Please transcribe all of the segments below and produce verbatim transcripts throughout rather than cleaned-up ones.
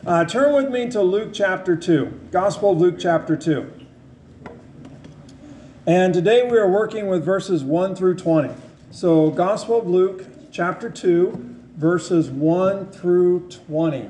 Uh, turn with me to Luke chapter two, Gospel of Luke chapter two. And today we are working with verses one through twenty. So Gospel of Luke chapter two, verses one through twenty.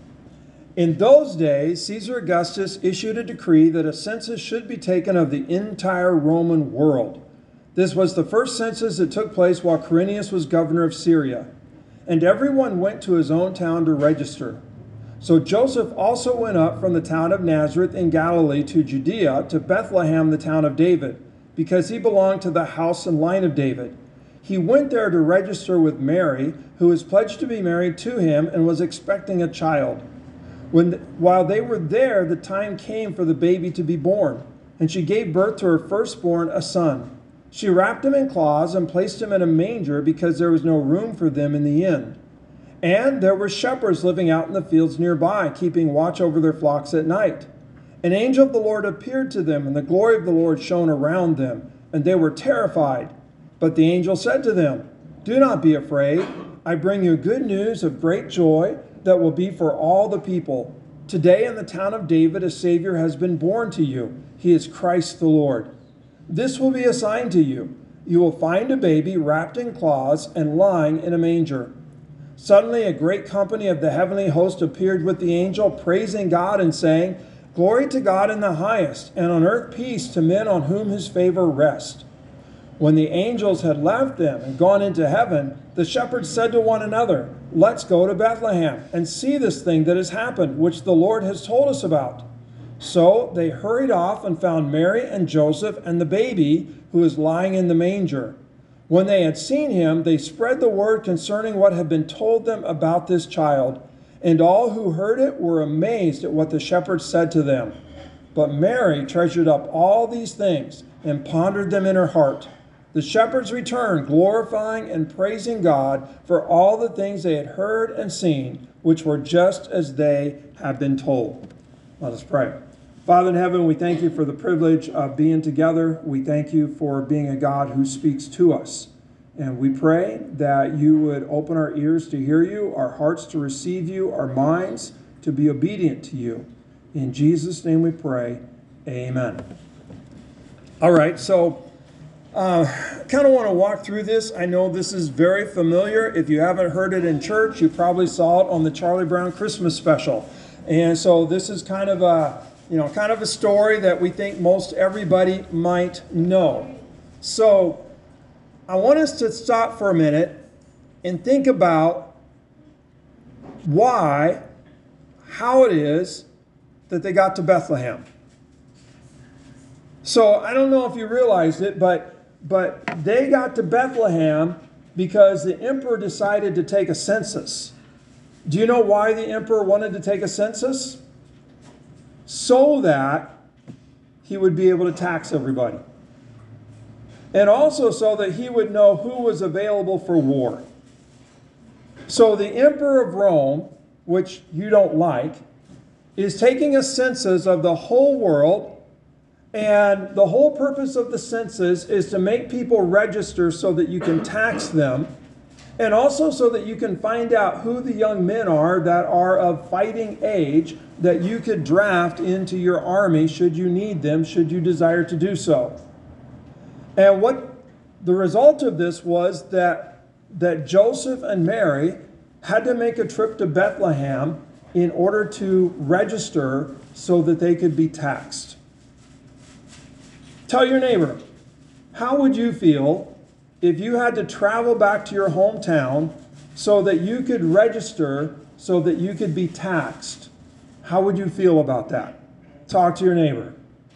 In those days, Caesar Augustus issued a decree that a census should be taken of the entire Roman world. This was the first census that took place while Quirinius was governor of Syria. And everyone went to his own town to register. So Joseph also went up from the town of Nazareth in Galilee to Judea, to Bethlehem, the town of David, because he belonged to the house and line of David. He went there to register with Mary, who was pledged to be married to him and was expecting a child. When, while they were there, the time came for the baby to be born, and she gave birth to her firstborn, a son. She wrapped him in cloths and placed him in a manger because there was no room for them in the inn. And there were shepherds living out in the fields nearby, keeping watch over their flocks at night. An angel of the Lord appeared to them, and the glory of the Lord shone around them, and they were terrified. But the angel said to them, "Do not be afraid. I bring you good news of great joy that will be for all the people. Today in the town of David a Savior has been born to you. He is Christ the Lord. This will be a sign to you. You will find a baby wrapped in cloths and lying in a manger." Suddenly a great company of the heavenly host appeared with the angel, praising God and saying, "Glory to God in the highest, and on earth peace to men on whom his favor rests." When the angels had left them and gone into heaven, the shepherds said to one another, "Let's go to Bethlehem and see this thing that has happened, which the Lord has told us about." So they hurried off and found Mary and Joseph and the baby who was lying in the manger. When they had seen him, they spread the word concerning what had been told them about this child. And all who heard it were amazed at what the shepherds said to them. But Mary treasured up all these things and pondered them in her heart. The shepherds returned, glorifying and praising God for all the things they had heard and seen, which were just as they had been told. Let us pray. Father in heaven, we thank you for the privilege of being together. We thank you for being a God who speaks to us. And we pray that you would open our ears to hear you, our hearts to receive you, our minds to be obedient to you. In Jesus' name we pray, amen. All right, so I uh, kind of want to walk through this. I know this is very familiar. If you haven't heard it in church, you probably saw it on the Charlie Brown Christmas special. And so this is kind of a You know, kind of a story that we think most everybody might know. So I want us to stop for a minute and think about why, how it is that they got to Bethlehem. So I don't know if you realized it, but, but they got to Bethlehem because the emperor decided to take a census. Do you know why the emperor wanted to take a census? So that he would be able to tax everybody. And also so that he would know who was available for war. So the emperor of Rome, which you don't like, is taking a census of the whole world. And the whole purpose of the census is to make people register so that you can tax them. And also so that you can find out who the young men are that are of fighting age that you could draft into your army should you need them, should you desire to do so. And what the result of this was that, that Joseph and Mary had to make a trip to Bethlehem in order to register so that they could be taxed. Tell your neighbor, how would you feel if you had to travel back to your hometown so that you could register so that you could be taxed? How would you feel about that? Talk to your neighbor.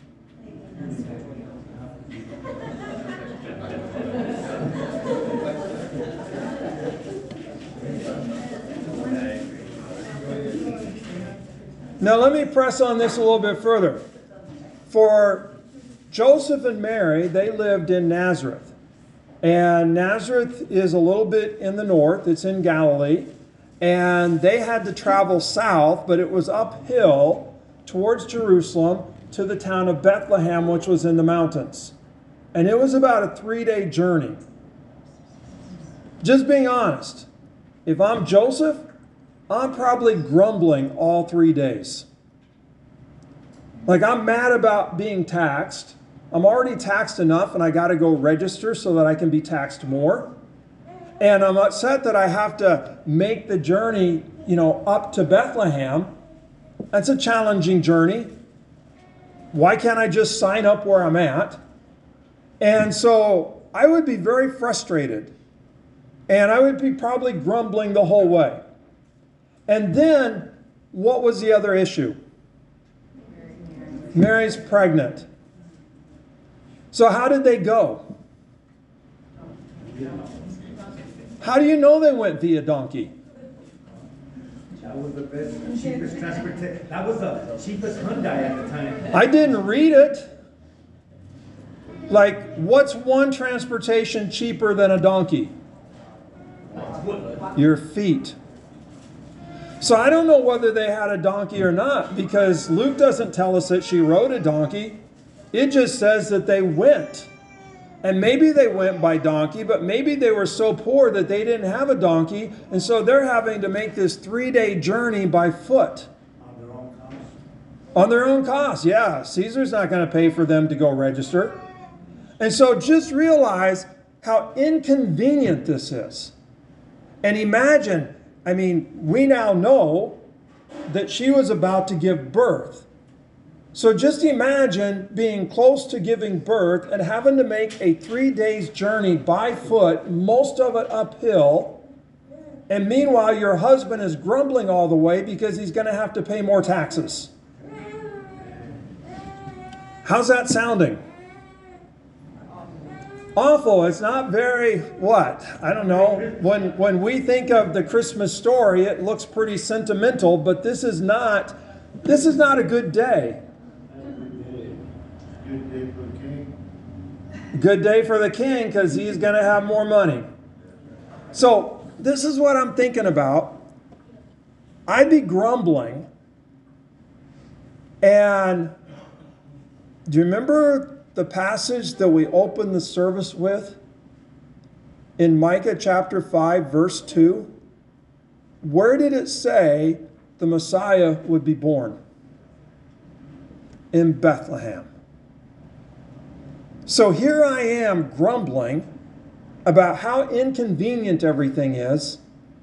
Now let me press on this a little bit further. For Joseph and Mary, they lived in Nazareth. And Nazareth is a little bit in the north. It's in Galilee. And they had to travel south, but it was uphill towards Jerusalem to the town of Bethlehem, which was in the mountains. And it was about a three-day journey. Just being honest, if I'm Joseph, I'm probably grumbling all three days. Like, I'm mad about being taxed. I'm already taxed enough and I got to go register so that I can be taxed more. And I'm upset that I have to make the journey, you know, up to Bethlehem. That's a challenging journey. Why can't I just sign up where I'm at? And so I would be very frustrated. And I would be probably grumbling the whole way. And then, what was the other issue? Mary's pregnant. So how did they go? How do you know they went via donkey? That was the best, cheapest transportation. That was the cheapest Hyundai at the time. I didn't read it. Like, what's one transportation cheaper than a donkey? Your feet. So I don't know whether they had a donkey or not, because Luke doesn't tell us that she rode a donkey. It just says that they went. And maybe they went by donkey, but maybe they were so poor that they didn't have a donkey, and so they're having to make this three-day journey by foot. On their own cost. On their own cost, yeah. Caesar's not going to pay for them to go register. And so just realize how inconvenient this is. And imagine, I mean, we now know that she was about to give birth. So just imagine being close to giving birth and having to make a three days journey by foot, most of it uphill. And meanwhile, your husband is grumbling all the way because he's going to have to pay more taxes. How's that sounding? Awful. It's not very, what? I don't know. When, when we think of the Christmas story, it looks pretty sentimental, but this is not, this is not a good day. Good day for the king. Good day for the king because he's going to have more money. So this is what I'm thinking about. I'd be grumbling. And do you remember the passage that we opened the service with in Micah chapter five, verse two? Where did it say the Messiah would be born? In Bethlehem. So here I am grumbling about how inconvenient everything is,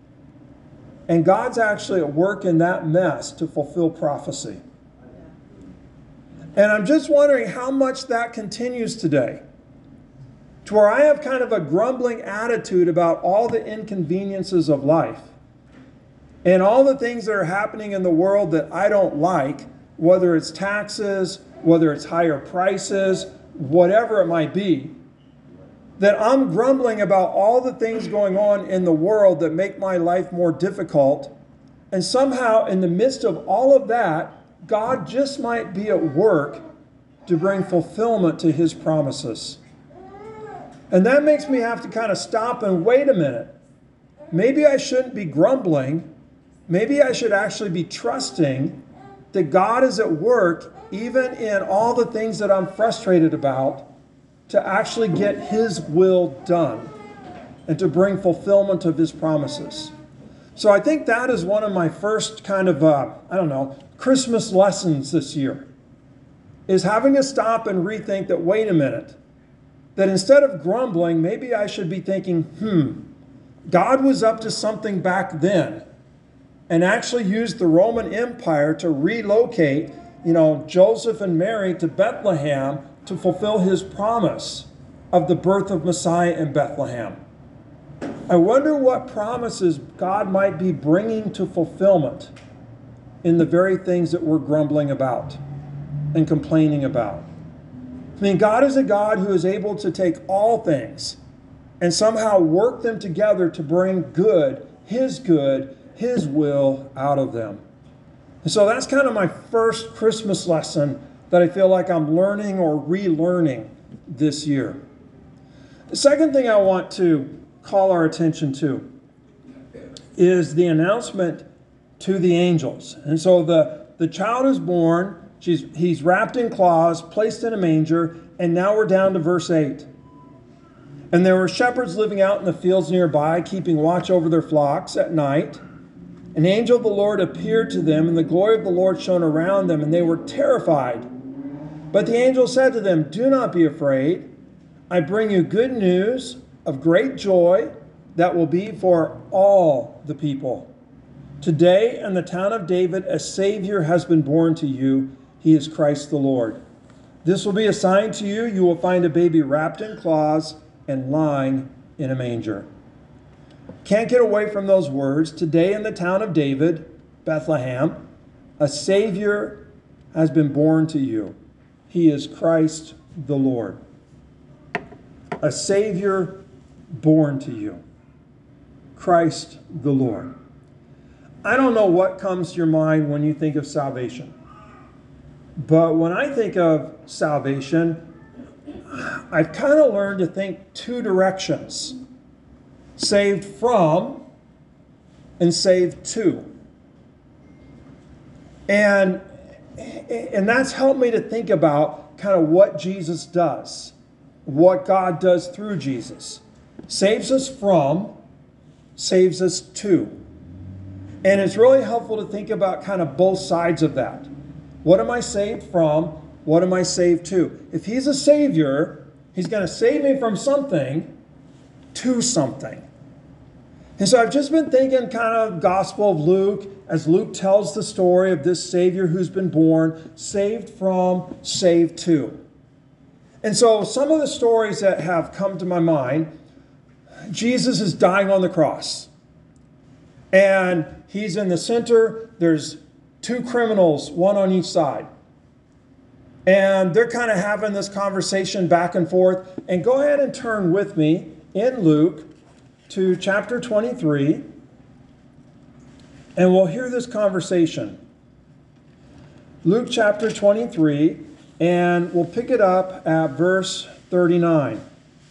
and God's actually at work in that mess to fulfill prophecy. And I'm just wondering how much that continues today, to where I have kind of a grumbling attitude about all the inconveniences of life and all the things that are happening in the world that I don't like, whether it's taxes, whether it's higher prices, whatever it might be, that I'm grumbling about all the things going on in the world that make my life more difficult. And somehow in the midst of all of that, God just might be at work to bring fulfillment to his promises. And that makes me have to kind of stop and wait a minute. Maybe I shouldn't be grumbling. Maybe I should actually be trusting that God is at work even in all the things that I'm frustrated about to actually get his will done and to bring fulfillment of his promises. So I think that is one of my first kind of, uh, I don't know, Christmas lessons this year, is having to stop and rethink that, wait a minute, that instead of grumbling, maybe I should be thinking, hmm, God was up to something back then and actually used the Roman Empire to relocate, you know, Joseph and Mary to Bethlehem to fulfill his promise of the birth of Messiah in Bethlehem. I wonder what promises God might be bringing to fulfillment in the very things that we're grumbling about and complaining about. I mean, God is a God who is able to take all things and somehow work them together to bring good, his good, his will out of them. And so that's kind of my first Christmas lesson that I feel like I'm learning or relearning this year. The second thing I want to call our attention to is the announcement to the angels. And so the, the child is born, she's, he's wrapped in cloths, placed in a manger, and now we're down to verse eight. And there were shepherds living out in the fields nearby, keeping watch over their flocks at night. An angel of the Lord appeared to them, and the glory of the Lord shone around them, and they were terrified. But the angel said to them, "Do not be afraid. I bring you good news of great joy that will be for all the people. Today in the town of David, a Savior has been born to you. He is Christ the Lord. This will be a sign to you. You will find a baby wrapped in cloths and lying in a manger." Can't get away from those words. Today in the town of David, Bethlehem, a Savior has been born to you. He is Christ the Lord. A Savior born to you. Christ the Lord. I don't know what comes to your mind when you think of salvation. But when I think of salvation, I've kind of learned to think two directions. Saved from and saved to. And, and that's helped me to think about kind of what Jesus does. What God does through Jesus. Saves us from, saves us to. And it's really helpful to think about kind of both sides of that. What am I saved from? What am I saved to? If he's a Savior, he's going to save me from something to something. And so I've just been thinking kind of Gospel of Luke, as Luke tells the story of this Savior who's been born, saved from, saved to. And so some of the stories that have come to my mind, Jesus is dying on the cross. And he's in the center. There's two criminals, one on each side. And they're kind of having this conversation back and forth. And go ahead and turn with me in Luke to chapter twenty-three. And we'll hear this conversation. Luke chapter twenty-three, and we'll pick it up at verse thirty-nine.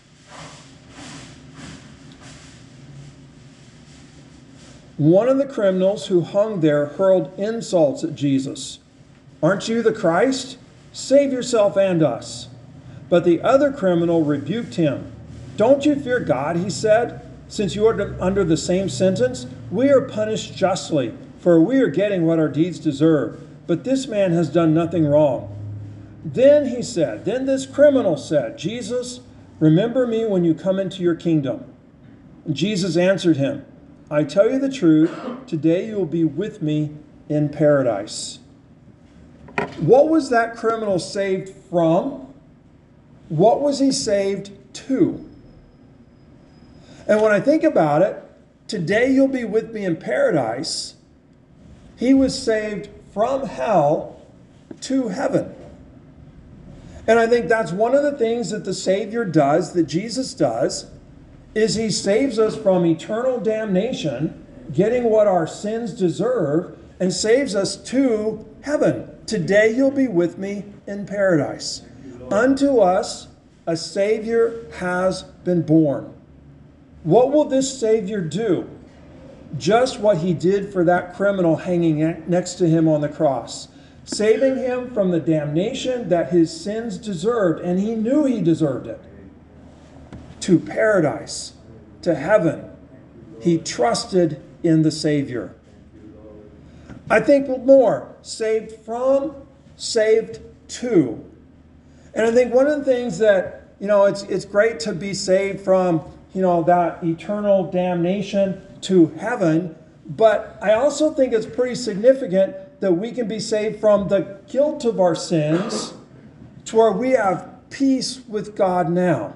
One of the criminals who hung there hurled insults at Jesus. "Aren't you the Christ? Save yourself and us." But the other criminal rebuked him. "Don't you fear God," he said, "since you are under the same sentence? We are punished justly, for we are getting what our deeds deserve. But this man has done nothing wrong." Then he said, then this criminal said, "Jesus, remember me when you come into your kingdom." And Jesus answered him, "I tell you the truth, today you will be with me in paradise." What was that criminal saved from? What was he saved to? And when I think about it, today you'll be with me in paradise. He was saved from hell to heaven. And I think that's one of the things that the Savior does, that Jesus does, is he saves us from eternal damnation, getting what our sins deserve, and saves us to heaven. Today you'll be with me in paradise. Unto us a Savior has been born. What will this Savior do? Just what he did for that criminal hanging next to him on the cross. Saving him from the damnation that his sins deserved, and he knew he deserved it. To paradise, to heaven. He trusted in the Savior. I think more, saved from, saved to. And I think one of the things that, you know, it's it's great to be saved from, you know, that eternal damnation to heaven, but I also think it's pretty significant that we can be saved from the guilt of our sins to where we have peace with God now.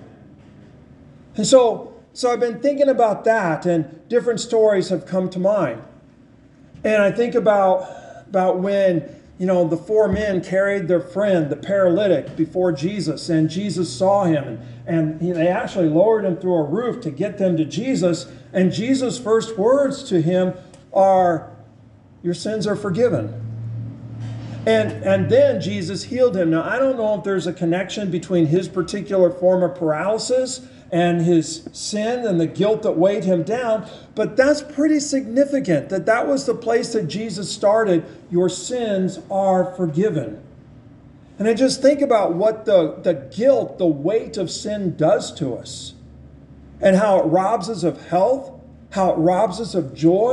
And so, so I've been thinking about that, and different stories have come to mind. And I think about, about when, you know, the four men carried their friend, the paralytic, before Jesus, and Jesus saw him, and, and you know, they actually lowered him through a roof to get them to Jesus, and Jesus' first words to him are, "Your sins are forgiven." And, and then Jesus healed him. Now, I don't know if there's a connection between his particular form of paralysis and his sin and the guilt that weighed him down, but that's pretty significant that that was the place that Jesus started. Your sins are forgiven. And I just think about what the, the guilt, the weight of sin does to us, and how it robs us of health, how it robs us of joy,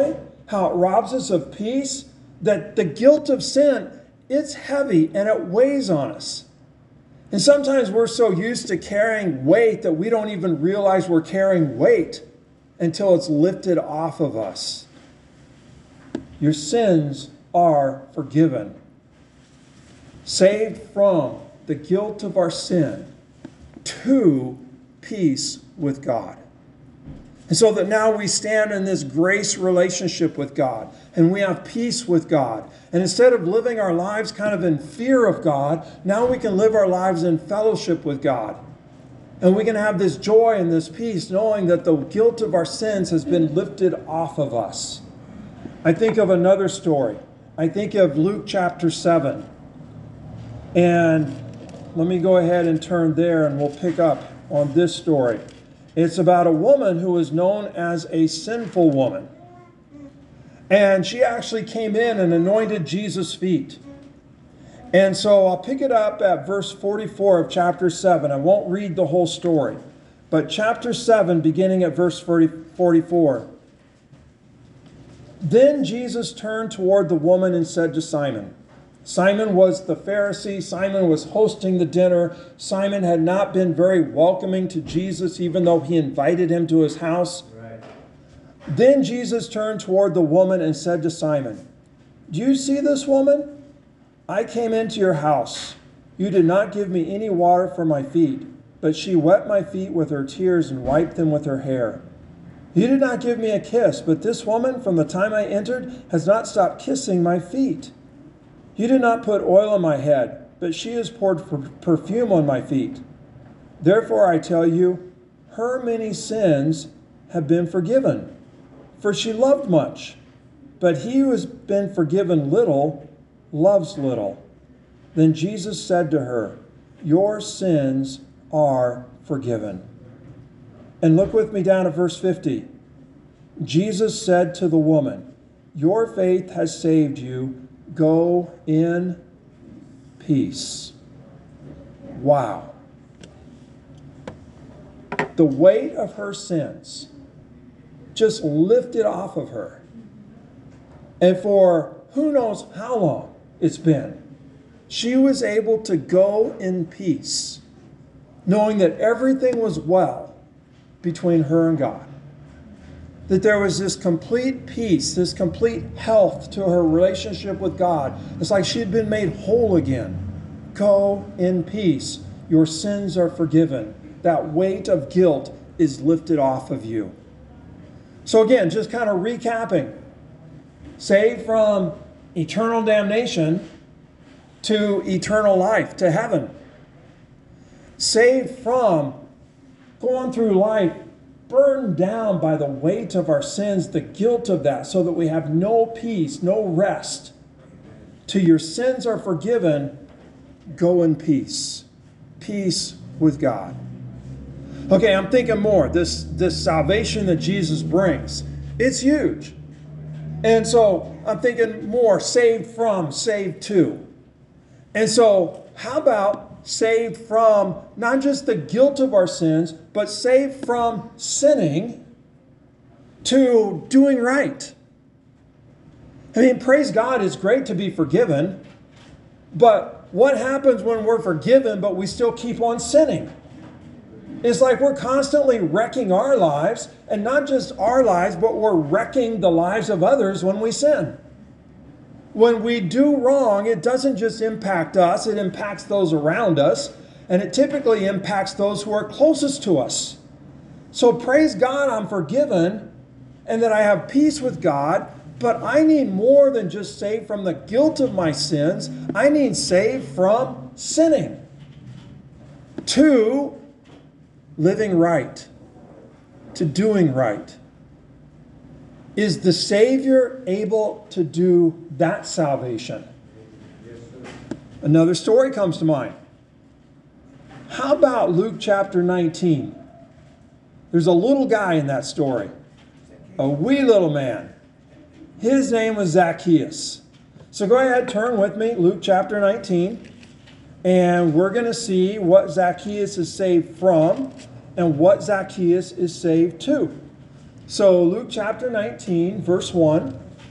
how it robs us of peace, that the guilt of sin, it's heavy and it weighs on us. And sometimes we're so used to carrying weight that we don't even realize we're carrying weight until it's lifted off of us. Your sins are forgiven. Saved from the guilt of our sin to peace with God. And so that now we stand in this grace relationship with God and we have peace with God. And instead of living our lives kind of in fear of God, now we can live our lives in fellowship with God. And we can have this joy and this peace knowing that the guilt of our sins has been lifted off of us. I think of another story. I think of Luke chapter seven. And let me go ahead and turn there and we'll pick up on this story. It's about a woman who was known as a sinful woman. And she actually came in and anointed Jesus' feet. And so I'll pick it up at verse forty-four of chapter seven. I won't read the whole story. But chapter seven, beginning at verse forty-four. Then Jesus turned toward the woman and said to Simon. Simon was the Pharisee. Simon was hosting the dinner. Simon had not been very welcoming to Jesus, even though he invited him to his house. Right. Then Jesus turned toward the woman and said to Simon, "Do you see this woman? I came into your house. You did not give me any water for my feet, but she wet my feet with her tears and wiped them with her hair. You did not give me a kiss, but this woman, from the time I entered, has not stopped kissing my feet. You did not put oil on my head, but she has poured perfume on my feet. Therefore I tell you, her many sins have been forgiven, for she loved much. But he who has been forgiven little loves little." Then Jesus said to her, "Your sins are forgiven." And look with me down at verse fifty. Jesus said to the woman, "Your faith has saved you. Go in peace." Wow. The weight of her sins just lifted off of her. And for who knows how long it's been, she was able to go in peace, knowing that everything was well between her and God. That there was this complete peace, this complete health to her relationship with God. It's like she had been made whole again. Go in peace. Your sins are forgiven. That weight of guilt is lifted off of you. So again, just kind of recapping. Saved from eternal damnation to eternal life, to heaven. Saved from going through life burdened down by the weight of our sins, the guilt of that, so that we have no peace, no rest. Till your sins are forgiven, go in peace. Peace with God. Okay, I'm thinking more. This, this salvation that Jesus brings, it's huge. And so I'm thinking more saved from, saved to. And so how about saved from not just the guilt of our sins, but saved from sinning to doing right? I mean, praise God, it's great to be forgiven. But what happens when we're forgiven, but we still keep on sinning? It's like we're constantly wrecking our lives, and not just our lives, but we're wrecking the lives of others when we sin. When we do wrong, it doesn't just impact us, it impacts those around us, and it typically impacts those who are closest to us. So praise God, I'm forgiven, and that I have peace with God, but I need more than just saved from the guilt of my sins. I need saved from sinning. To living right, to doing right. Is the Savior able to do that salvation? Another story comes to mind. How about Luke chapter nineteen? There's a little guy in that story, a wee little man. His name was Zacchaeus. So go ahead, turn with me, Luke chapter nineteen, and we're going to see what Zacchaeus is saved from and what Zacchaeus is saved to. So Luke chapter nineteen, verse one.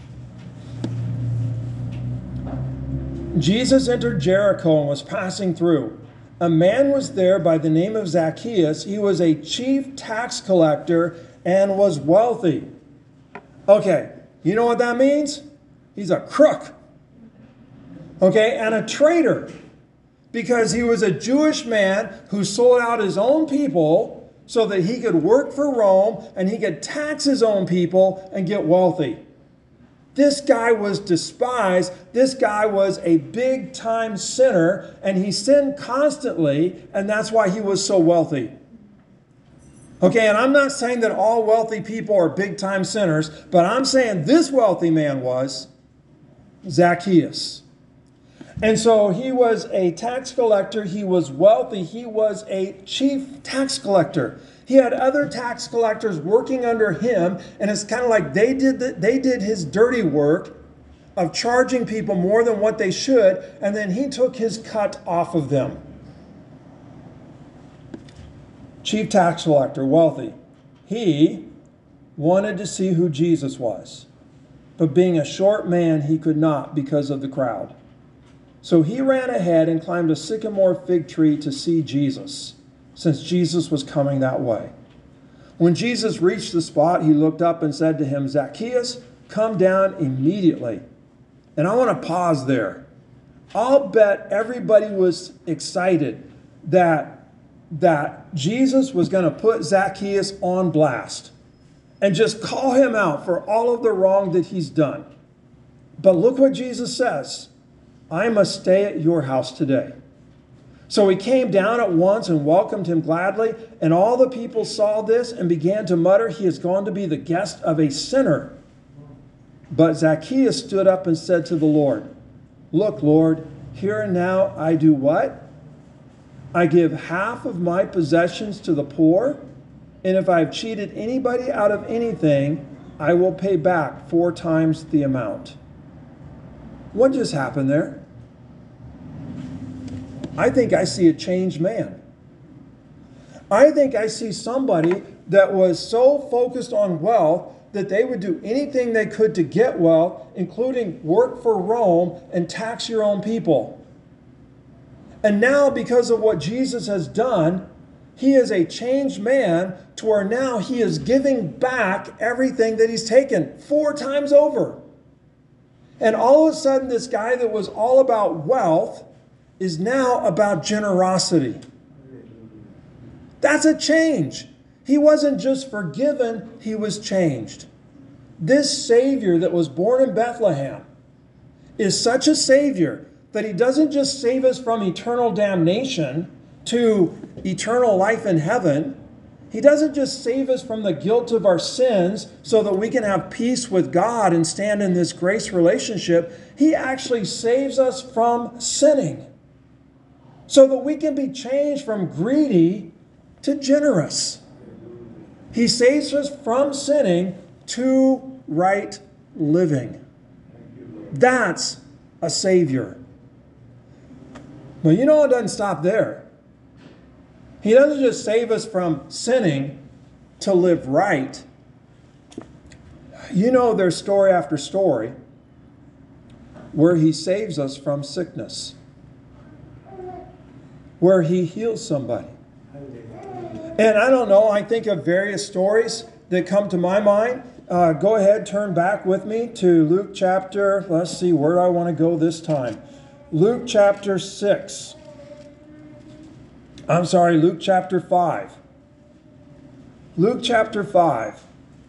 Jesus entered Jericho and was passing through. A man was there by the name of Zacchaeus. He was a chief tax collector and was wealthy. Okay, you know what that means? He's a crook. Okay, and a traitor. Because he was a Jewish man who sold out his own people so that he could work for Rome and he could tax his own people and get wealthy. This guy was despised. This guy was a big-time sinner, and he sinned constantly, and that's why he was so wealthy. Okay, and I'm not saying that all wealthy people are big-time sinners, but I'm saying this wealthy man was Zacchaeus. And so he was a tax collector. He was wealthy. He was a chief tax collector. He had other tax collectors working under him, and it's kind of like they did the, they did his dirty work of charging people more than what they should, and then he took his cut off of them. Chief tax collector, wealthy. He wanted to see who Jesus was, but being a short man, he could not because of the crowd. So he ran ahead and climbed a sycamore fig tree to see Jesus, since Jesus was coming that way. When Jesus reached the spot, he looked up and said to him, Zacchaeus, come down immediately. And I want to pause there. I'll bet everybody was excited that, that Jesus was going to put Zacchaeus on blast and just call him out for all of the wrong that he's done. But look what Jesus says. I must stay at your house today. So he came down at once and welcomed him gladly, and all the people saw this and began to mutter, he is going to be the guest of a sinner. But Zacchaeus stood up and said to the Lord, look, Lord, here and now I do what? I give half of my possessions to the poor, and if I've cheated anybody out of anything, I will pay back four times the amount. What just happened there? I think I see a changed man. I think I see somebody that was so focused on wealth that they would do anything they could to get wealth, including work for Rome and tax your own people. And now, because of what Jesus has done, he is a changed man to where now he is giving back everything that he's taken four times over. And all of a sudden, this guy that was all about wealth is now about generosity. That's a change. He wasn't just forgiven, he was changed. This Savior that was born in Bethlehem is such a Savior that he doesn't just save us from eternal damnation to eternal life in heaven. He doesn't just save us from the guilt of our sins so that we can have peace with God and stand in this grace relationship. He actually saves us from sinning so that we can be changed from greedy to generous. He saves us from sinning to right living. That's a Savior. But you know, it doesn't stop there. He doesn't just save us from sinning to live right. You know, there's story after story where he saves us from sickness, where he heals somebody. And I don't know, I think of various stories that come to my mind. Uh, go ahead, turn back with me to Luke chapter, let's see, where do I want to go this time? Luke chapter six. I'm sorry, Luke chapter five. Luke chapter five.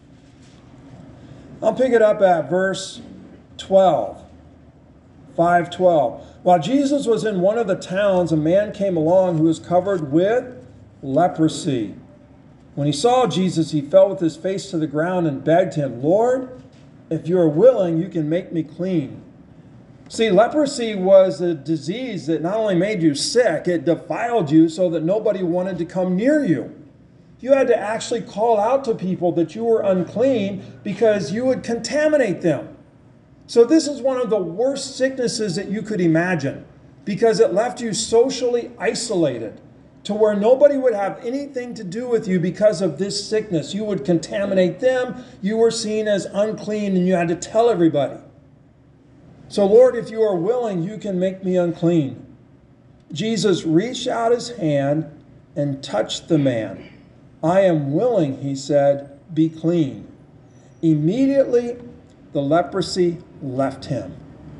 I'll pick it up at verse twelve. five twelve. While Jesus was in one of the towns, a man came along who was covered with leprosy. When he saw Jesus, he fell with his face to the ground and begged him, Lord, if you are willing, you can make me clean. See, leprosy was a disease that not only made you sick, it defiled you so that nobody wanted to come near you. You had to actually call out to people that you were unclean because you would contaminate them. So this is one of the worst sicknesses that you could imagine because it left you socially isolated to where nobody would have anything to do with you because of this sickness. You would contaminate them. You were seen as unclean and you had to tell everybody. So, Lord, if you are willing, you can make me unclean. Jesus reached out his hand and touched the man. I am willing, he said, be clean. Immediately, the leprosy left him.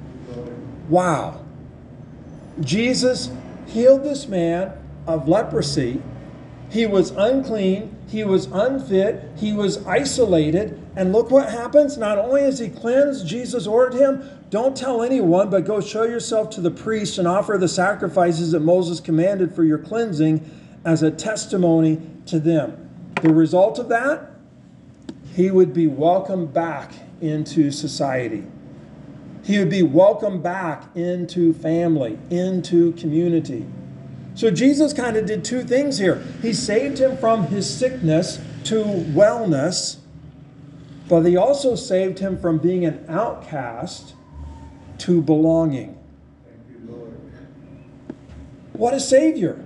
Wow. Jesus healed this man of leprosy. He was unclean. He was unfit. He was isolated. And look what happens. Not only is he cleansed, Jesus ordered him, don't tell anyone, but go show yourself to the priest and offer the sacrifices that Moses commanded for your cleansing as a testimony to them. The result of that, he would be welcomed back into society. He would be welcomed back into family, into community. So Jesus kind of did two things here. He saved him from his sickness to wellness, but he also saved him from being an outcast to belonging. Thank you, Lord. What a Savior.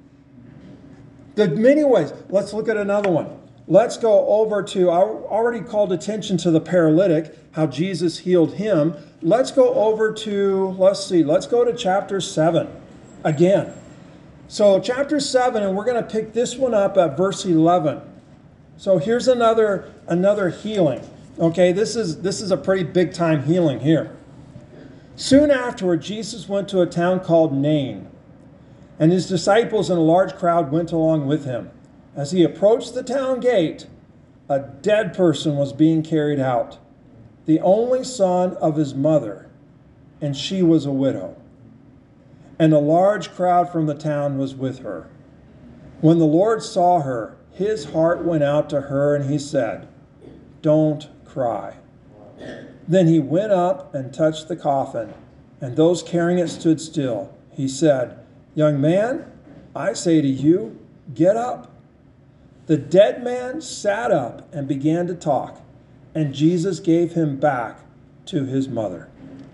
The many ways. Let's look at another one. Let's go over to, I already called attention to the paralytic, how Jesus healed him. Let's go over to, let's see, let's go to chapter seven again. So chapter seven, and we're going to pick this one up at verse eleven. So here's another, another healing. Okay, this is, this is a pretty big time healing here. Soon afterward, Jesus went to a town called Nain, and his disciples and a large crowd went along with him. As he approached the town gate, a dead person was being carried out, the only son of his mother, and she was a widow. And a large crowd from the town was with her. When the Lord saw her, his heart went out to her, and he said, "Don't cry." Then he went up and touched the coffin, and those carrying it stood still. He said, "Young man, I say to you, get up." The dead man sat up and began to talk, and Jesus gave him back to his mother.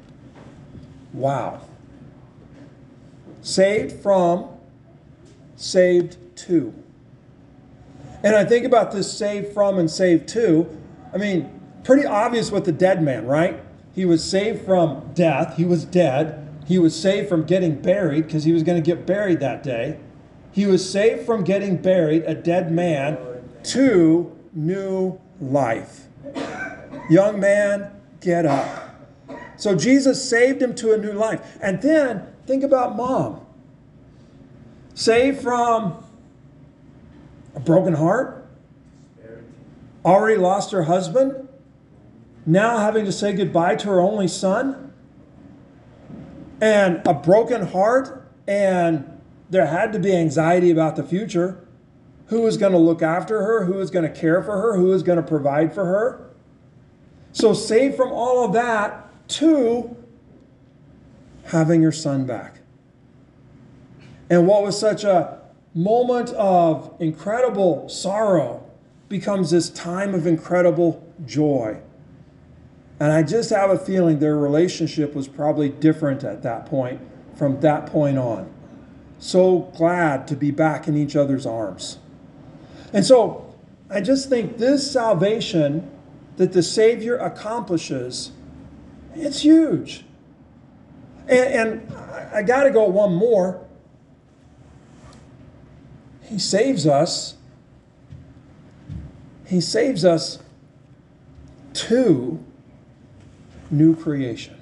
Wow. Saved from, saved to. And I think about this saved from and saved to. I mean, pretty obvious with the dead man, right? He was saved from death. He was dead. He was saved from getting buried because he was going to get buried that day. He was saved from getting buried, a dead man, to new life. Young man, get up. So Jesus saved him to a new life. And then think about mom. Saved from a broken heart, already lost her husband, now having to say goodbye to her only son, and a broken heart, and there had to be anxiety about the future. Who was going to look after her? Who was going to care for her? Who was going to provide for her? So saved from all of that to having your son back. And what was such a moment of incredible sorrow becomes this time of incredible joy. And I just have a feeling their relationship was probably different at that point, from that point on. So glad to be back in each other's arms. And so I just think this salvation that the Savior accomplishes, it's huge. And, and I got to go one more. He saves us. He saves us to new creation.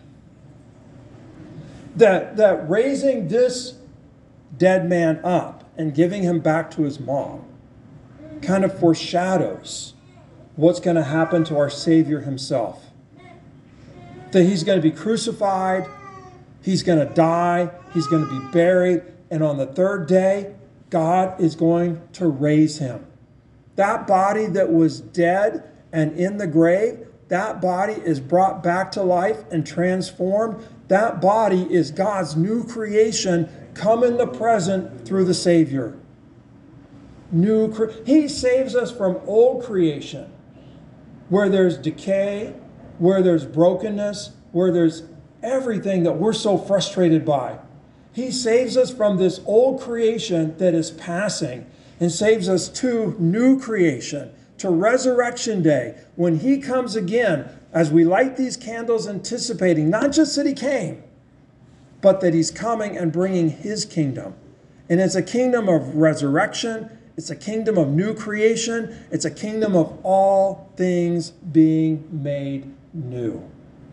That, that raising this dead man up and giving him back to his mom kind of foreshadows what's going to happen to our Savior himself. That he's going to be crucified, he's going to die, he's going to be buried, and on the third day, God is going to raise him. That body that was dead and in the grave, that body is brought back to life and transformed. That body is God's new creation come in the present through the Savior. New cre- He saves us from old creation, where there's decay, where there's brokenness, where there's everything that we're so frustrated by. He saves us from this old creation that is passing and saves us to new creation, to Resurrection Day, when he comes again, as we light these candles anticipating, not just that he came, but that he's coming and bringing his kingdom. And it's a kingdom of resurrection. It's a kingdom of new creation. It's a kingdom of all things being made new.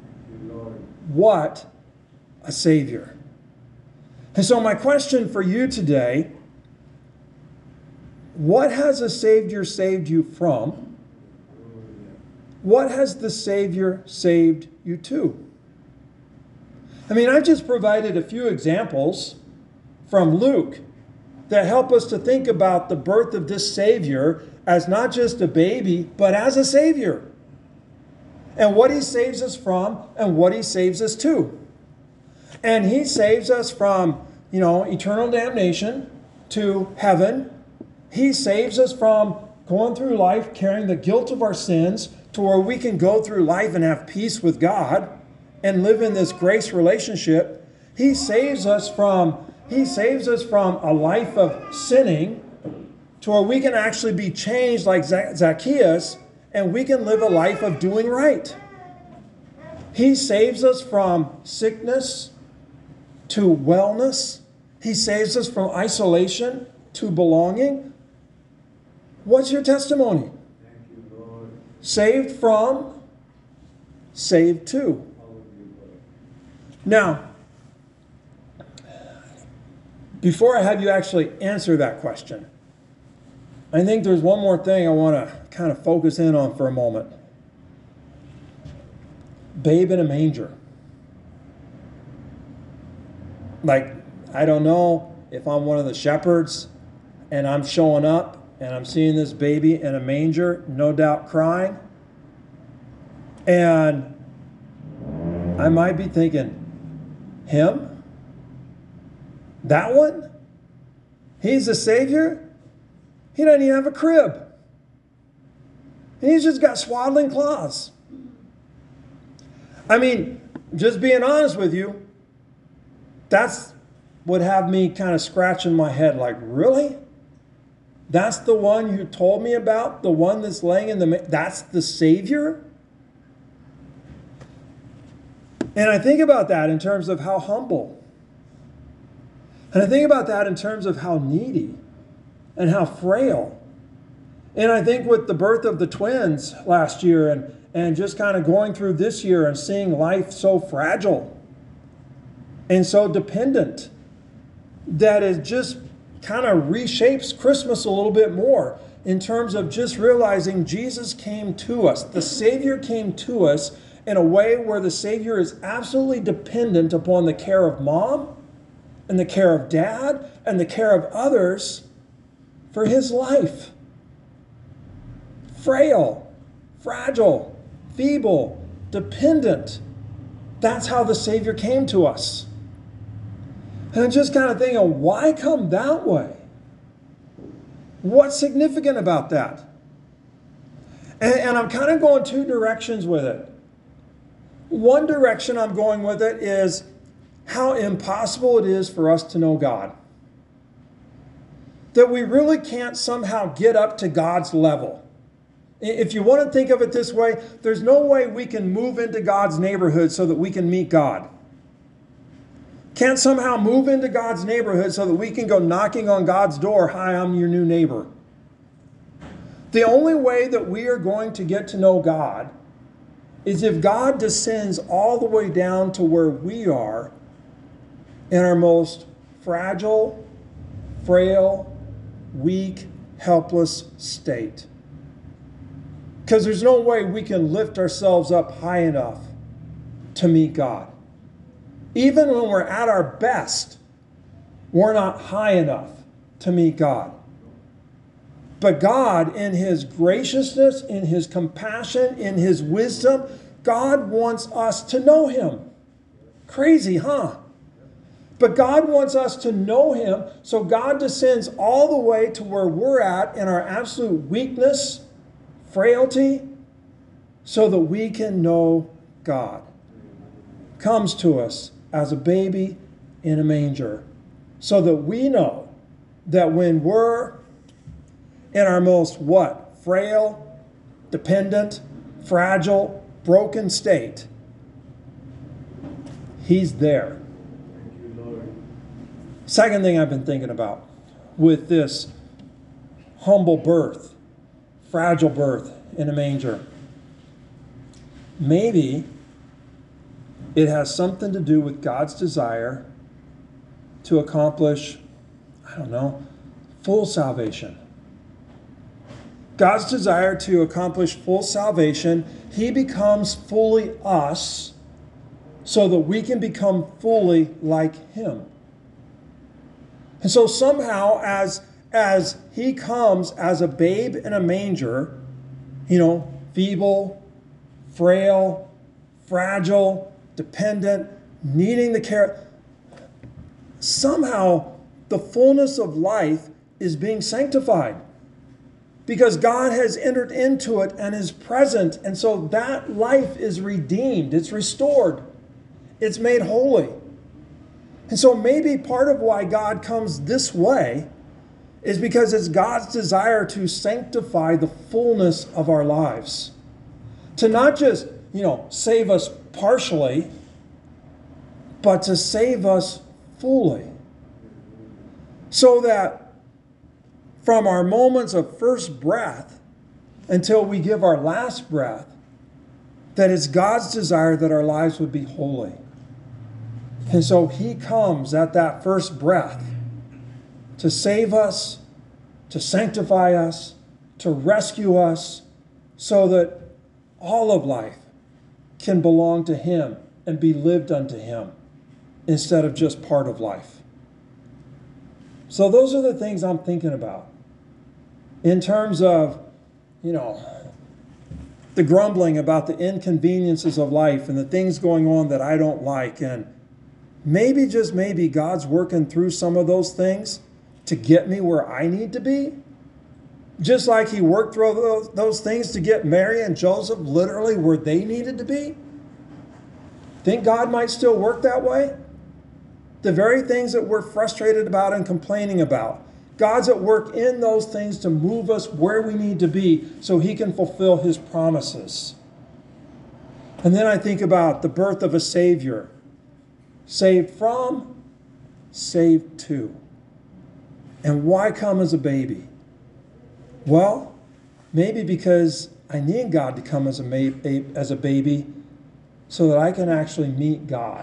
What a Savior. And so my question for you today, what has a Savior saved you from? What has the Savior saved you to? I mean, I've just provided a few examples from Luke that help us to think about the birth of this Savior as not just a baby, but as a Savior. And what he saves us from and what he saves us to. And he saves us from, you know, eternal damnation to heaven. He saves us from going through life carrying the guilt of our sins to where we can go through life and have peace with God and live in this grace relationship. He saves us from, he saves us from a life of sinning to where we can actually be changed like Zacchaeus and we can live a life of doing right. He saves us from sickness to wellness. He saves us from isolation to belonging. What's your testimony? Thank you, Lord. Saved from, saved to. Now, before I have you actually answer that question, I think there's one more thing I want to kind of focus in on for a moment. Babe in a manger. Like, I don't know if I'm one of the shepherds and I'm showing up and I'm seeing this baby in a manger, no doubt crying. And I might be thinking, him? That one? He's the Savior? He doesn't even have a crib. And he's just got swaddling cloths. I mean, just being honest with you, that's would have me kind of scratching my head like, really? That's the one you told me about? The one that's laying in the... That's the Savior? And I think about that in terms of how humble. And I think about that in terms of how needy and how frail. And I think with the birth of the twins last year and, and just kind of going through this year and seeing life so fragile and so dependent, that it just kind of reshapes Christmas a little bit more in terms of just realizing Jesus came to us. The Savior came to us in a way where the Savior is absolutely dependent upon the care of mom and the care of dad and the care of others for his life. Frail, fragile, feeble, dependent. That's how the Savior came to us. And I'm just kind of thinking, why come that way? What's significant about that? And, and I'm kind of going two directions with it. One direction I'm going with it is how impossible it is for us to know God. That we really can't somehow get up to God's level. If you want to think of it this way, there's no way we can move into God's neighborhood so that we can meet God. Can't somehow move into God's neighborhood so that we can go knocking on God's door, hi, I'm your new neighbor. The only way that we are going to get to know God is if God descends all the way down to where we are in our most fragile, frail, weak, helpless state. Because there's no way we can lift ourselves up high enough to meet God. Even when we're at our best, we're not high enough to meet God. But God, in his graciousness, in his compassion, in his wisdom, God wants us to know him. Crazy, huh? But God wants us to know him, so God descends all the way to where we're at in our absolute weakness, frailty, so that we can know God. Comes to us as a baby in a manger, so that we know that when we're in our most what? Frail, dependent, fragile, broken state, he's there. Thank you, Lord. Second thing I've been thinking about with this humble birth, fragile birth in a manger, maybe it has something to do with God's desire to accomplish, I don't know, full salvation. God's desire to accomplish full salvation, he becomes fully us so that we can become fully like him. And so somehow as, as he comes as a babe in a manger, you know, feeble, frail, fragile, dependent, needing the care, somehow the fullness of life is being sanctified because God has entered into it and is present. And so that life is redeemed. It's restored. It's made holy. And so maybe part of why God comes this way is because it's God's desire to sanctify the fullness of our lives. To not just, you know, save us partially, but to save us fully. So that from our moments of first breath until we give our last breath, that it's God's desire that our lives would be holy. And so he comes at that first breath to save us, to sanctify us, to rescue us, so that all of life can belong to him and be lived unto him instead of just part of life. So those are the things I'm thinking about in terms of, you know, the grumbling about the inconveniences of life and the things going on that I don't like. And maybe, just maybe, God's working through some of those things to get me where I need to be. Just like he worked through those, those things to get Mary and Joseph literally where they needed to be. Think God might still work that way? The very things that we're frustrated about and complaining about, God's at work in those things to move us where we need to be so he can fulfill his promises. And then I think about the birth of a Savior. Saved from, saved to. And why come as a baby? Well, maybe because I need God to come as a, as a baby so that I can actually meet God.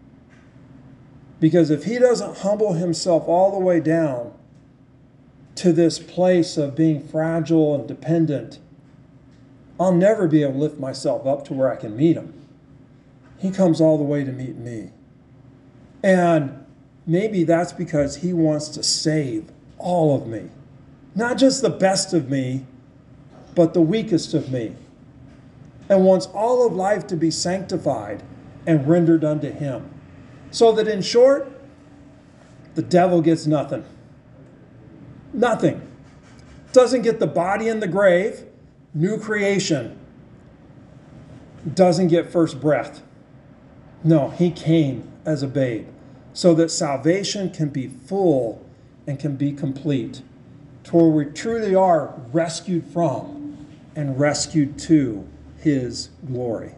Because if he doesn't humble himself all the way down to this place of being fragile and dependent, I'll never be able to lift myself up to where I can meet him. He comes all the way to meet me. And maybe that's because he wants to save all of me. Not just the best of me, but the weakest of me. And wants all of life to be sanctified and rendered unto him. So that in short, the devil gets nothing. Nothing. Doesn't get the body in the grave, new creation. Doesn't get first breath. No, he came as a babe so that salvation can be full and can be complete, to where we truly are rescued from and rescued to his glory.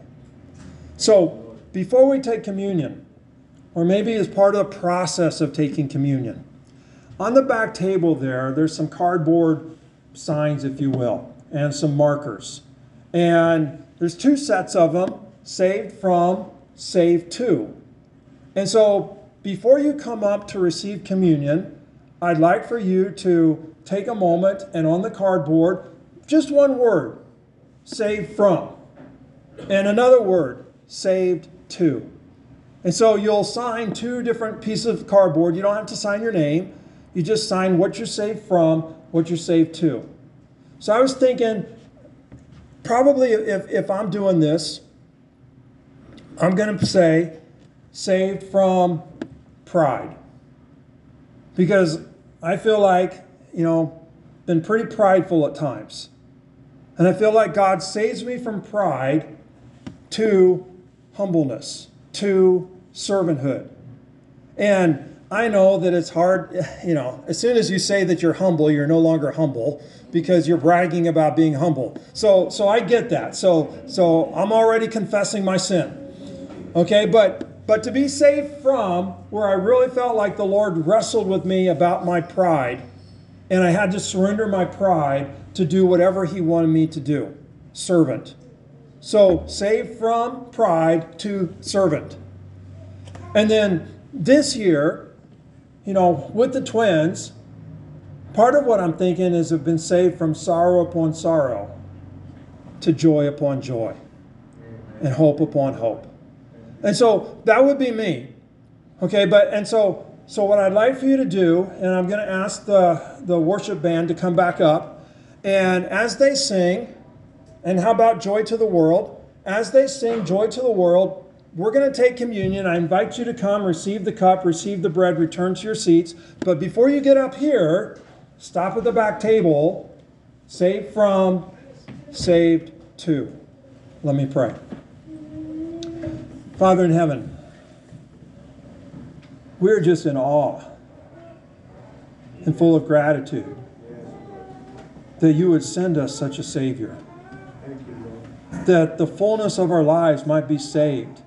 So before we take communion, or maybe as part of the process of taking communion, on the back table there, there's some cardboard signs, if you will, and some markers. And there's two sets of them, saved from, saved to. And so before you come up to receive communion, I'd like for you to take a moment and on the cardboard, just one word, saved from. And another word, saved to. And so you'll sign two different pieces of cardboard. You don't have to sign your name. You just sign what you're saved from, what you're saved to. So I was thinking, probably if, if I'm doing this, I'm going to say, saved from pride. Because I feel like, you know, been pretty prideful at times. And I feel like God saves me from pride to humbleness, to servanthood. And I know that it's hard, you know, as soon as you say that you're humble, you're no longer humble because you're bragging about being humble. So so I get that. So so I'm already confessing my sin. Okay, but but to be saved from where I really felt like the Lord wrestled with me about my pride, and I had to surrender my pride to do whatever he wanted me to do. Servant. So saved from pride to servant. And then this year, you know, with the twins, part of what I'm thinking is I've been saved from sorrow upon sorrow to joy upon joy and hope upon hope. And so that would be me. Okay, but and so so what I'd like for you to do, and I'm going to ask the, the worship band to come back up, and as they sing, and how about Joy to the World? As they sing Joy to the World, we're going to take communion. I invite you to come, receive the cup, receive the bread, return to your seats. But before you get up here, stop at the back table. Saved from, saved to. Let me pray. Father in heaven, we're just in awe and full of gratitude that you would send us such a Savior, that the fullness of our lives might be saved.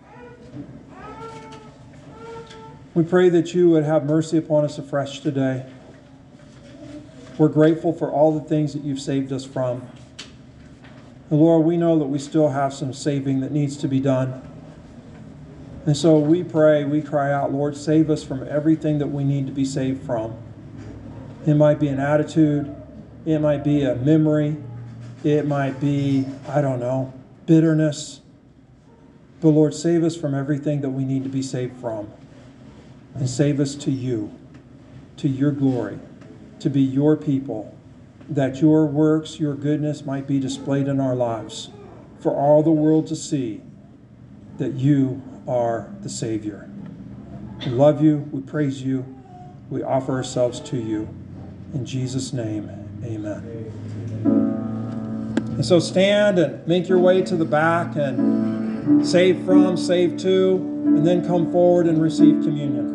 We pray that you would have mercy upon us afresh today. We're grateful for all the things that you've saved us from. And Lord, we know that we still have some saving that needs to be done. And so we pray, we cry out, Lord, save us from everything that we need to be saved from. It might be an attitude. It might be a memory. It might be, I don't know, bitterness. But Lord, save us from everything that we need to be saved from. And save us to you, to your glory, to be your people, that your works, your goodness might be displayed in our lives, for all the world to see that you are the Savior. We love you, we praise you, we offer ourselves to you. In Jesus' name, amen. And so stand and make your way to the back and save from, save to, and then come forward and receive communion.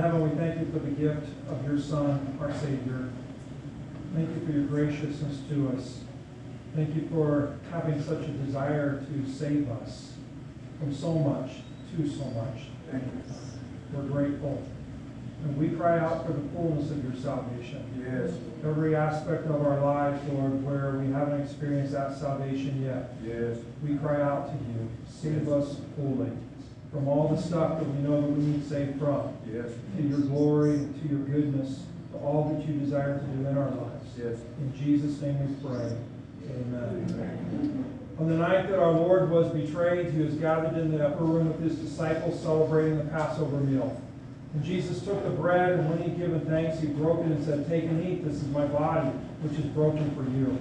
heaven, we thank you for the gift of your Son, our Savior. Thank you for your graciousness to us. Thank you for having such a desire to save us from so much to so much. Thank you. We're grateful. And we cry out for the fullness of your salvation. Yes. Every aspect of our lives, Lord, where we haven't experienced that salvation yet, Yes. we cry out to you. Save us fully from all the stuff that we know that we need saved from. Yes. To your glory, to your goodness, to all that you desire to do in our lives. Yes. In Jesus' name we pray. Amen. Amen. On the night that our Lord was betrayed, he was gathered in the upper room with his disciples celebrating the Passover meal. And Jesus took the bread, and when he had given thanks, he broke it and said, "Take and eat, this is my body, which is broken for you."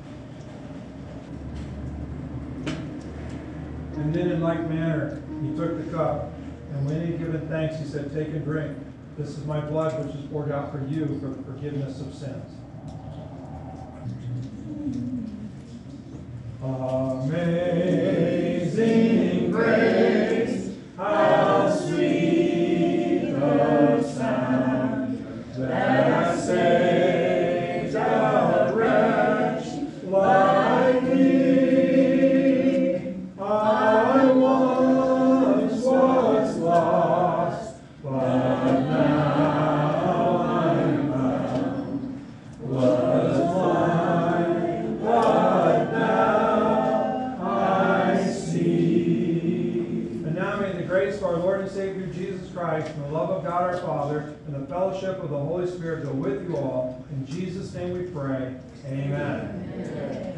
And then in like manner, he took the cup, and when he had given thanks, he said, "Take and drink, this is my blood, which is poured out for you for the forgiveness of sins." Amazing grace, how sweet the sound that saved a wretch like me. I once was lost, but now I'm found. Was blind, but now I see. And now may the grace of our Lord and Savior Jesus Christ, and the love of God our Father, and the fellowship of the Holy Spirit go with you all. In Jesus' name we pray. Amen. Amen.